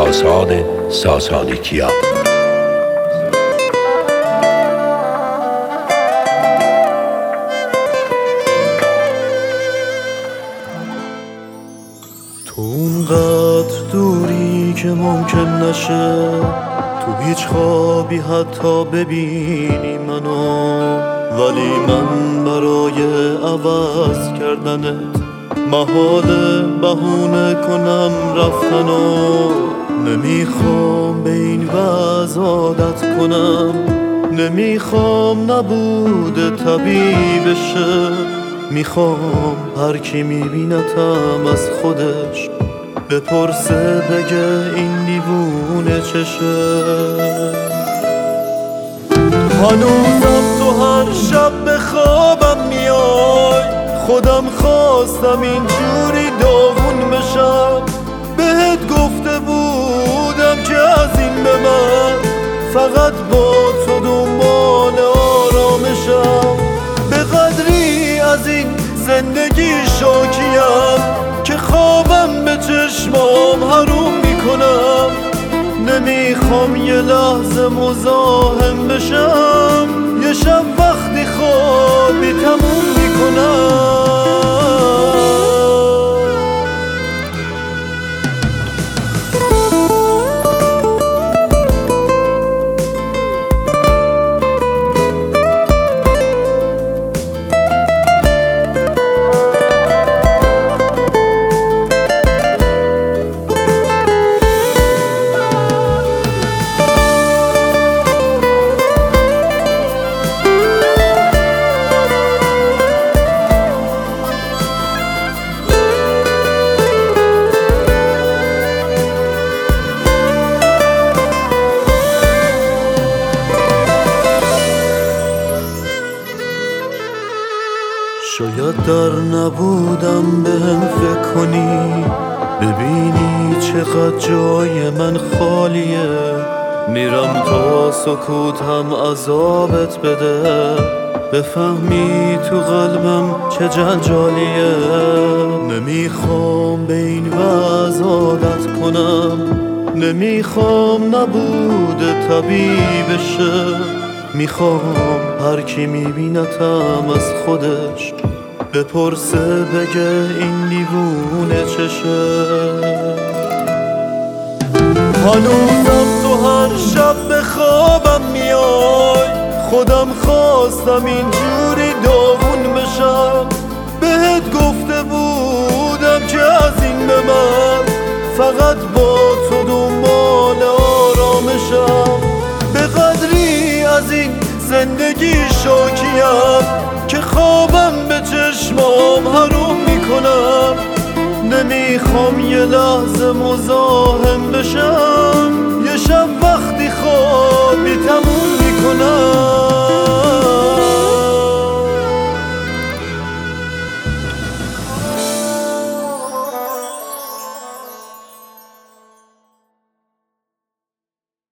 ساسان ساسانیکیا. تو اونقدر دوری که ممکن نشه تو هیچ خوابی حتی ببینی منو، ولی من برای عوض کردنت محاله بهونه کنم رفتنو. نمیخوام به این وضع عادت کنم، نمیخوام نبوده طبیعی بشه. میخوام هر کی میبینتم از خودش بپرسه بگه این دیوونه چشه. هنوزم تو هر شب به خوابم میای، خودم خواستم اینجوری داغون بشم. بهت گفته بودم که از این به من فقط با تو دنبال آرامشم. به قدری از این زندگی شاکیم که خوابم به چشمام حروم میکنم. نمیخوام یه لحظه مزاحم بشم، یه شب وقتی خوابی تموم میکنم. شاید در نبودم بهم فکر کنی، ببینی چقدر جای من خالیه. میرم تا سکوتم عذابت بده، بفهمی تو قلبم چه جنجالیه. نمیخوام به این وضع عادت کنم، نمیخوام نبوده طبیعی بشه. میخوام هر کی میبینتم از خودش بپرسه بگه این دیوونه چشه. هنوزم تو هر شب به خوابم میای، خودم خواستم اینجوری داغون بشم. بهت گفته بودم که از این به من فقط با تو دنبال آرامشم. به قدری از این زندگی شاکیم که خوابم به چشمام حروم میکنم. نمیخوام یه لحظه مزاحم بشم، یه شب وقتی خوابی تموم